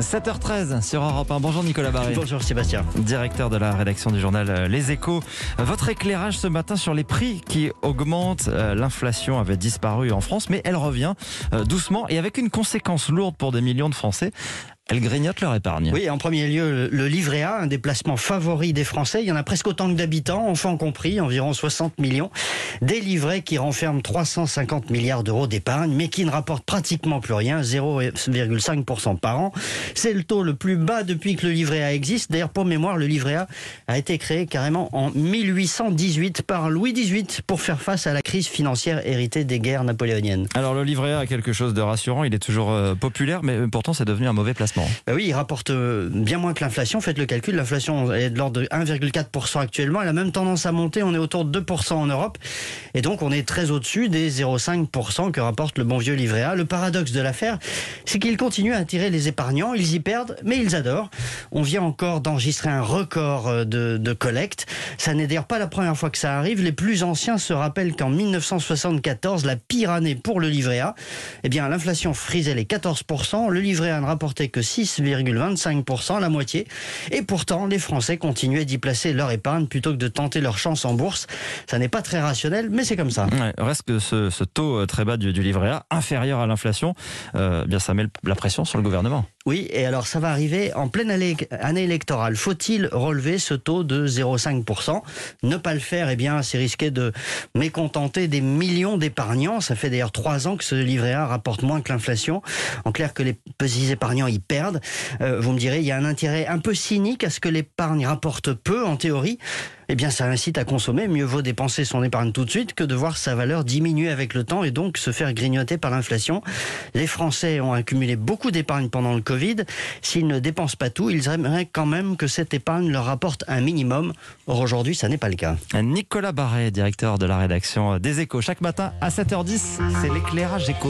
7h13 sur Europe 1. Bonjour Nicolas Barré. Bonjour Sébastien. Directeur de la rédaction du journal Les Échos. Votre éclairage ce matin sur les prix qui augmentent. L'inflation avait disparu en France, mais elle revient doucement et avec une conséquence lourde pour des millions de Français. Elles grignotent leur épargne. Oui, en premier lieu, le livret A, un des placements favoris des Français. Il y en a presque autant que d'habitants, enfants compris, environ 60 millions. Des livrets qui renferment 350 milliards d'euros d'épargne, mais qui ne rapportent pratiquement plus rien, 0,5% par an. C'est le taux le plus bas depuis que le livret A existe. D'ailleurs, pour mémoire, le livret A été créé carrément en 1818 par Louis XVIII pour faire face à la crise financière héritée des guerres napoléoniennes. Alors le livret A a quelque chose de rassurant, il est toujours populaire, mais pourtant c'est devenu un mauvais placement. Ben oui, il rapporte bien moins que l'inflation. Faites le calcul, l'inflation est de l'ordre de 1,4% actuellement. Elle a même tendance à monter, on est autour de 2% en Europe. Et donc on est très au-dessus des 0,5% que rapporte le bon vieux livret A. Le paradoxe de l'affaire, c'est qu'il continue à attirer les épargnants. Ils y perdent, mais ils adorent. On vient encore d'enregistrer un record de collecte. Ça n'est d'ailleurs pas la première fois que ça arrive. Les plus anciens se rappellent qu'en 1974, la pire année pour le livret A, eh bien l'inflation frisait les 14%. Le livret A ne rapportait que 6,25%, la moitié. Et pourtant, les Français continuaient d'y placer leur épargne plutôt que de tenter leur chance en bourse. Ça n'est pas très rationnel, mais c'est comme ça. Ouais, reste que ce taux très bas du livret A, inférieur à l'inflation, bien ça met la pression sur le gouvernement. Oui, et alors ça va arriver en pleine année électorale. Faut-il relever ce taux de 0,5%? Ne pas le faire, eh bien, c'est risquer de mécontenter des millions d'épargnants. Ça fait d'ailleurs 3 ans que ce livret A rapporte moins que l'inflation. En clair, que les petits épargnants y perdent. Vous me direz, il y a un intérêt un peu cynique à ce que l'épargne rapporte peu, en théorie. Eh bien, ça incite à consommer. Mieux vaut dépenser son épargne tout de suite que de voir sa valeur diminuer avec le temps et donc se faire grignoter par l'inflation. Les Français ont accumulé beaucoup d'épargne pendant le Covid. S'ils ne dépensent pas tout, ils aimeraient quand même que cette épargne leur rapporte un minimum. Or, aujourd'hui, ça n'est pas le cas. Nicolas Barré, directeur de la rédaction des Échos. Chaque matin à 7h10, c'est l'éclairage Écho.